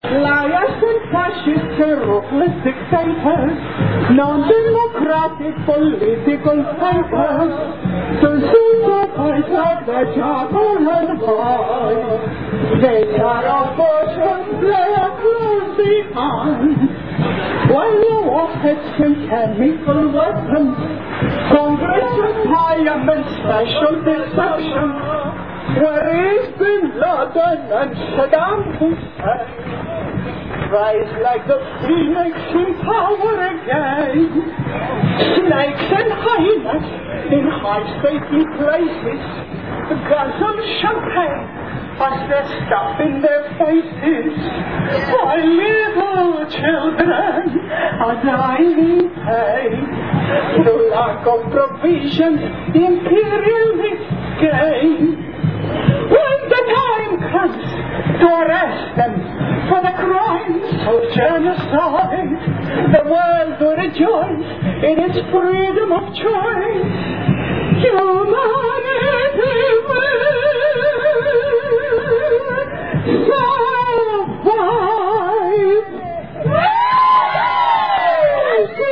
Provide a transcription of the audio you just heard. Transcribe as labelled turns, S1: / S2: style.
S1: Liars and fascists, ruthless dictators, non-democratic political fighters, to supervise like the charcoal and boys. They are abortions, they are close behind. While the warheads and chemical weapons, Congress and Parliament special deception, where is Bin Laden and Saddam Hussein? Rise like the phoenix in power again. Snakes and hyenas in high safety places, guzzle champagne as they're stuffed in their faces. While little children are dying in pain through lack of provision, imperialist gain. When the time comes to arrest them for the crimes of genocide, the world will rejoice in its freedom of choice. Human